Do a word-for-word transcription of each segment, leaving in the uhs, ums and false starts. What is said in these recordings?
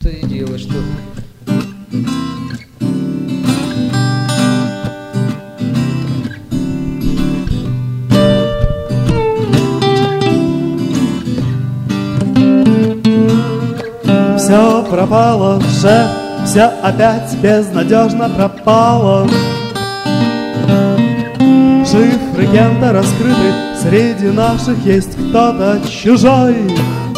том-то и дело, что... Все пропало, шеф, все опять безнадежно пропало. Шифры кем-то раскрыты, среди наших есть кто-то чужой.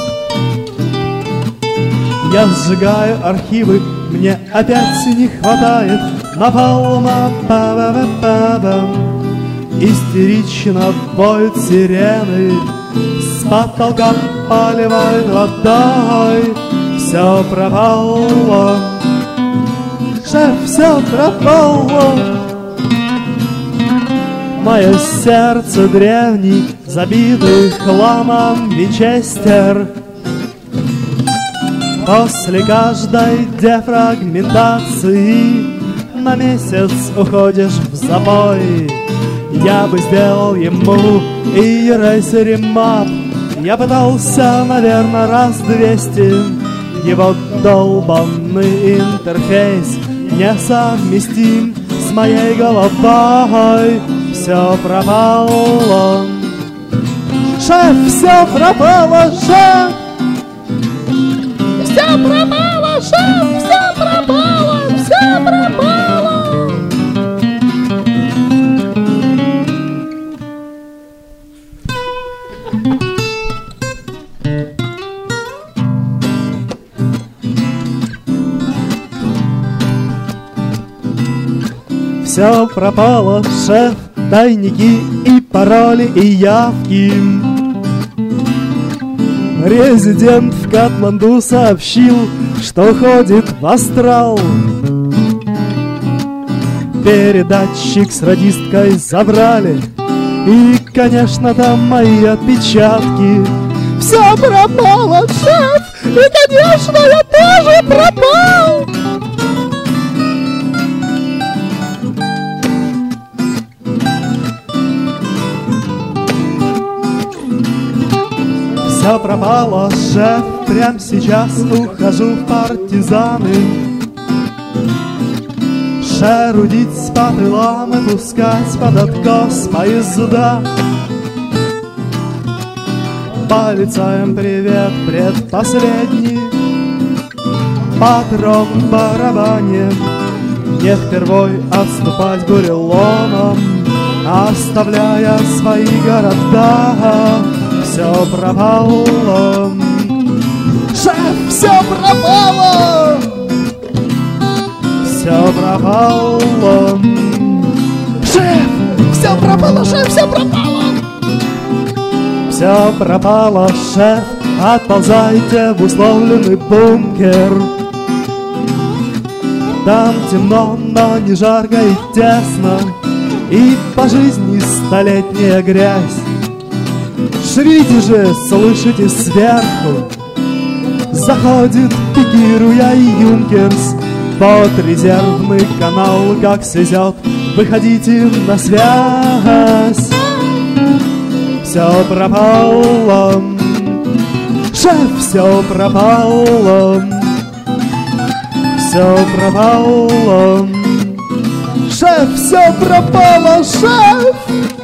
Я сжигаю архивы, мне опять не хватает напалма. Па-ба-ба-ба-бам. Истерично воют сирены, с потолка поливают водой. Все пропало, шеф, все пропало. Мое сердце древний, забитый хламом винчестер. После каждой дефрагментации на месяц уходишь в запой. Я бы сделал ему и эрейсеримап. Я пытался, наверное, раз двести. Его долбанный интерфейс несовместим с моей головой. Все пропало, шеф, все пропало, шеф. Все пропало, шеф, все пропало, все пропало. Все пропало, шеф, тайники и пароли и явки. Резидент в Катманду сообщил, что ходит в астрал. Передатчик с радисткой забрали, и, конечно, там мои отпечатки. Все пропало, шеф, и, конечно, я тоже пропал. Все пропало, шеф, прям сейчас ухожу в партизаны. Шерудить по тылам и пускать под откос поезда. Полицаем привет, предпоследний патрон в барабане. Не впервой отступать буреломом, оставляя свои города. Все пропало, шеф, все пропало. Все пропало, шеф, все пропало, шеф, все пропало. Все пропало, шеф, отползайте в условленный бункер. Там темно, но не жарко и тесно, и по жизни столетняя грязь. Шевелите же, слышите, сверху заходит, пикируя юнкерс. Под резервный канал, как свезет, выходите на связь. Все пропало, шеф, все пропало. Все пропало, шеф, все пропало, шеф.